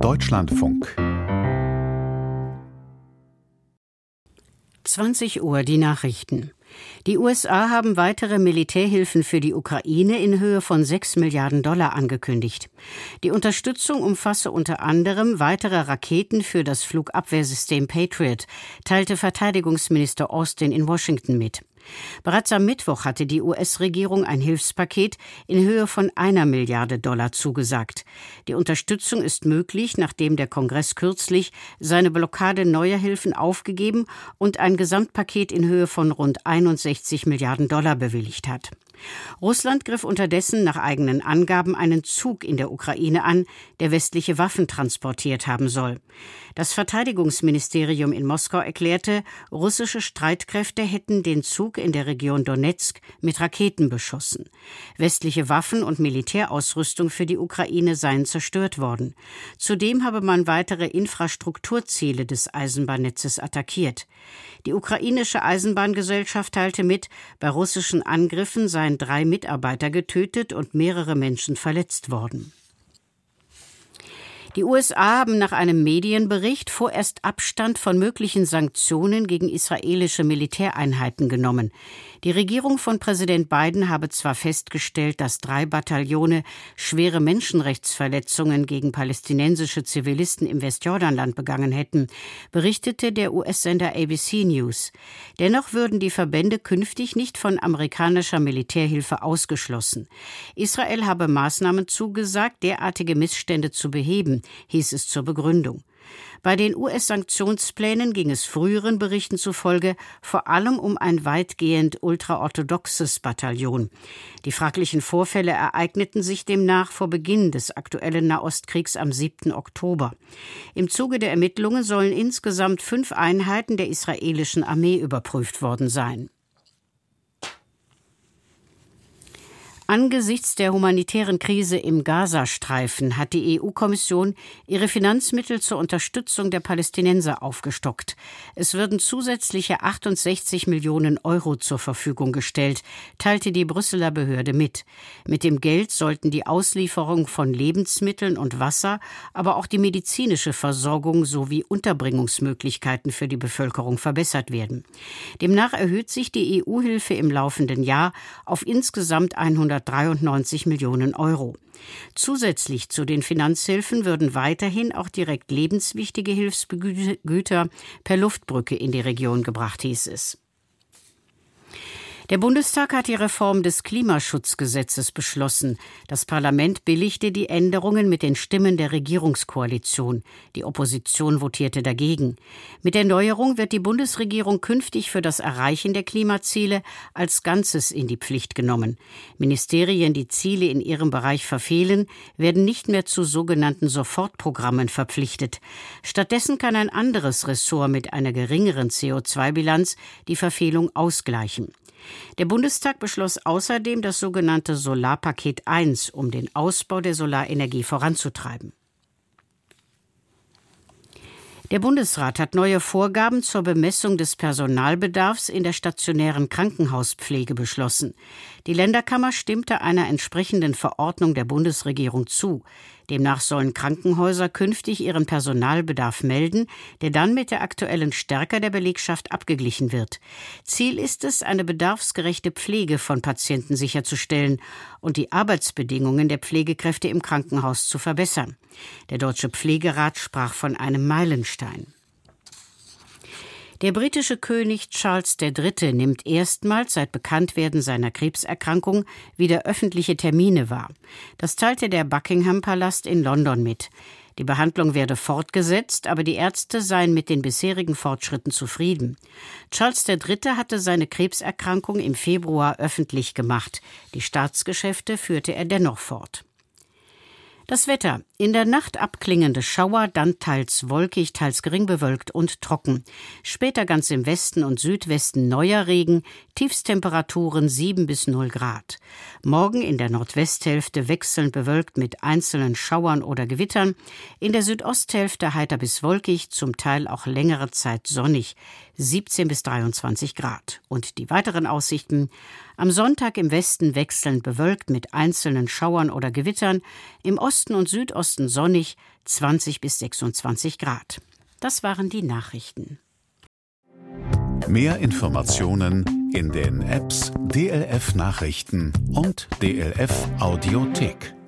Deutschlandfunk 20 Uhr die Nachrichten. Die USA haben weitere Militärhilfen für die Ukraine in Höhe von 6 Milliarden Dollar angekündigt. Die Unterstützung umfasse unter anderem weitere Raketen für das Flugabwehrsystem Patriot, teilte Verteidigungsminister Austin in Washington mit. Bereits am Mittwoch hatte die US-Regierung ein Hilfspaket in Höhe von 1 Milliarde Dollar zugesagt. Die Unterstützung ist möglich, nachdem der Kongress kürzlich seine Blockade neuer Hilfen aufgegeben und ein Gesamtpaket in Höhe von rund 61 Milliarden Dollar bewilligt hat. Russland griff unterdessen nach eigenen Angaben einen Zug in der Ukraine an, der westliche Waffen transportiert haben soll. Das Verteidigungsministerium in Moskau erklärte, russische Streitkräfte hätten den Zug in der Region Donezk mit Raketen beschossen. Westliche Waffen und Militärausrüstung für die Ukraine seien zerstört worden. Zudem habe man weitere Infrastrukturziele des Eisenbahnnetzes attackiert. Die ukrainische Eisenbahngesellschaft teilte mit, bei russischen Angriffen seien 3 Mitarbeiter getötet und mehrere Menschen verletzt worden. Die USA haben nach einem Medienbericht vorerst Abstand von möglichen Sanktionen gegen israelische Militäreinheiten genommen. Die Regierung von Präsident Biden habe zwar festgestellt, dass 3 Bataillone schwere Menschenrechtsverletzungen gegen palästinensische Zivilisten im Westjordanland begangen hätten, berichtete der US-Sender ABC News. Dennoch würden die Verbände künftig nicht von amerikanischer Militärhilfe ausgeschlossen. Israel habe Maßnahmen zugesagt, derartige Missstände zu beheben, hieß es zur Begründung. Bei den US-Sanktionsplänen ging es früheren Berichten zufolge vor allem um ein weitgehend ultraorthodoxes Bataillon. Die fraglichen Vorfälle ereigneten sich demnach vor Beginn des aktuellen Nahostkriegs am 7. Oktober. Im Zuge der Ermittlungen sollen insgesamt 5 Einheiten der israelischen Armee überprüft worden sein. Angesichts der humanitären Krise im Gazastreifen hat die EU-Kommission ihre Finanzmittel zur Unterstützung der Palästinenser aufgestockt. Es würden zusätzliche 68 Millionen Euro zur Verfügung gestellt, teilte die Brüsseler Behörde mit. Mit dem Geld sollten die Auslieferung von Lebensmitteln und Wasser, aber auch die medizinische Versorgung sowie Unterbringungsmöglichkeiten für die Bevölkerung verbessert werden. Demnach erhöht sich die EU-Hilfe im laufenden Jahr auf insgesamt 193 Millionen Euro. Zusätzlich zu den Finanzhilfen würden weiterhin auch direkt lebenswichtige Hilfsgüter per Luftbrücke in die Region gebracht, hieß es. Der Bundestag hat die Reform des Klimaschutzgesetzes beschlossen. Das Parlament billigte die Änderungen mit den Stimmen der Regierungskoalition. Die Opposition votierte dagegen. Mit der Neuerung wird die Bundesregierung künftig für das Erreichen der Klimaziele als Ganzes in die Pflicht genommen. Ministerien, die Ziele in ihrem Bereich verfehlen, werden nicht mehr zu sogenannten Sofortprogrammen verpflichtet. Stattdessen kann ein anderes Ressort mit einer geringeren CO2-Bilanz die Verfehlung ausgleichen. Der Bundestag beschloss außerdem das sogenannte Solarpaket 1, um den Ausbau der Solarenergie voranzutreiben. Der Bundesrat hat neue Vorgaben zur Bemessung des Personalbedarfs in der stationären Krankenhauspflege beschlossen. Die Länderkammer stimmte einer entsprechenden Verordnung der Bundesregierung zu. Demnach sollen Krankenhäuser künftig ihren Personalbedarf melden, der dann mit der aktuellen Stärke der Belegschaft abgeglichen wird. Ziel ist es, eine bedarfsgerechte Pflege von Patienten sicherzustellen und die Arbeitsbedingungen der Pflegekräfte im Krankenhaus zu verbessern. Der Deutsche Pflegerat sprach von einem Meilenstein. Der britische König Charles III. Nimmt erstmals seit Bekanntwerden seiner Krebserkrankung wieder öffentliche Termine wahr. Das teilte der Buckingham-Palast in London mit. Die Behandlung werde fortgesetzt, aber die Ärzte seien mit den bisherigen Fortschritten zufrieden. Charles III. Hatte seine Krebserkrankung im Februar öffentlich gemacht. Die Staatsgeschäfte führte er dennoch fort. Das Wetter. In der Nacht abklingende Schauer, dann teils wolkig, teils gering bewölkt und trocken. Später ganz im Westen und Südwesten neuer Regen, Tiefstemperaturen 7 bis 0 Grad. Morgen in der Nordwesthälfte wechselnd bewölkt mit einzelnen Schauern oder Gewittern. In der Südosthälfte heiter bis wolkig, zum Teil auch längere Zeit sonnig. 17 bis 23 Grad. Und die weiteren Aussichten: am Sonntag im Westen wechselnd bewölkt mit einzelnen Schauern oder Gewittern, im Osten und Südosten sonnig, 20 bis 26 Grad. Das waren die Nachrichten. Mehr Informationen in den Apps DLF Nachrichten und DLF Audiothek.